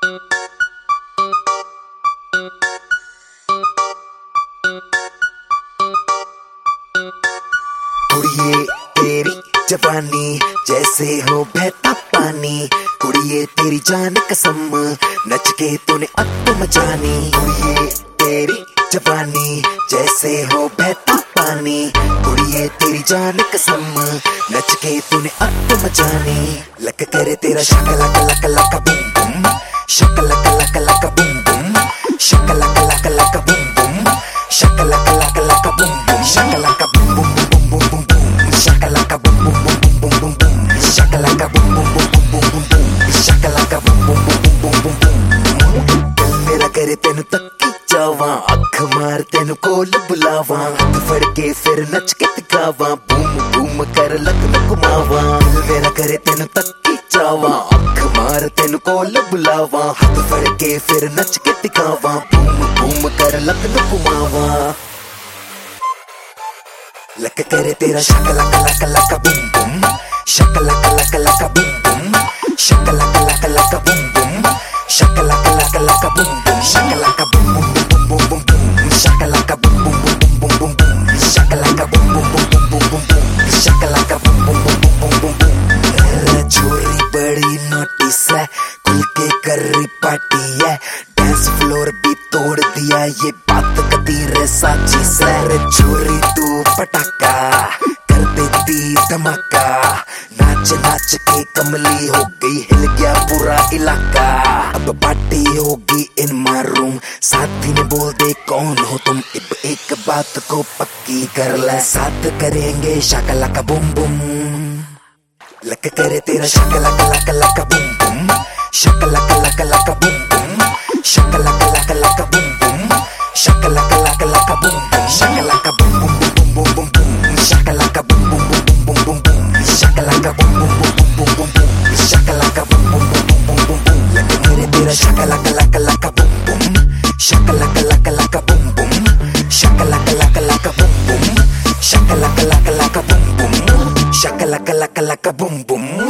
कुड़िए तेरी जवानी जैसे हो बहता पानी, कुड़िए तेरी जान कसम नच के तूने अत्त मचानी। कुड़िए तेरी जवानी जैसे हो बहता पानी, कुड़िए तेरी जान कसम नच के तूने अत्त मचानी। लक करे तेरा शकला कला कला का बूम बूम, शकला कला कला का बूम बूम, शकला कला कला का बूम बूम, शकला कला कला का बूम बूम, शकला का boom boom boom boom boom boom, शकला का boom boom boom boom boom boom, शकला का boom boom boom boom boom boom, शकला का boom boom boom boom boom boom. दिल मेरा करे तेनु तक्की जावा, अख मार तेनु कोल बुलावा, हाथ फड़ के फिर नच के दिखावा, बूम बूम कर लक घुमावा। दिल मेरा करे तेनु तक्की जावा, अख मार तेनु कोल बुलावा, हाथ फड़ के फिर नच के दिखावा, बूम बूम कर लक घुमावा। लक करे तेरा शकला कला कला का बूम बूम, शकला कला कला का बूम बूम, शकला कला कला का बूम बूम, शकला कला कला का बूम बूम, शकला का boom boom boom boom boom, शकला का boom boom boom boom boom, शकला का boom boom boom boom boom, शकला का बूम बूम बूम बूम। छोरी बड़ी नोटिस है, खुल के कर रही पार्टी है, डांस फ्लोर भी तोड़ दिया, ये बात कदीर साची सर। छोरी तू पटाखा कर देती धमाका, नाच नाच के कमली हो गई, हिल गया पूरा इलाका। अब पार्टी होगी इन माय रूम, साथी ने बोल दे कौन हो तुम, अब एक बात को पक्की कर ले, साथ करेंगे शकला का बूम बूम। लक करे तेरा शकला कला कला का बूम बूम, शकला कला कला का बूम बूम, शकला कला कला का बूम बूम, शकला कला कला का बूम बूम, शकला का boom boom boom boom boom, शकला का boom boom boom boom boom, शकला का boom boom boom boom boom, शकला का बूम बूम बूम बूम। लक करे तेरा शकला कला कला का बूम बूम, शकला कला कला का बूम बूम, शकला कला कला का बूम बूम, शकला कला कला का बूम बूम, शकला कला कला का बूम बूम।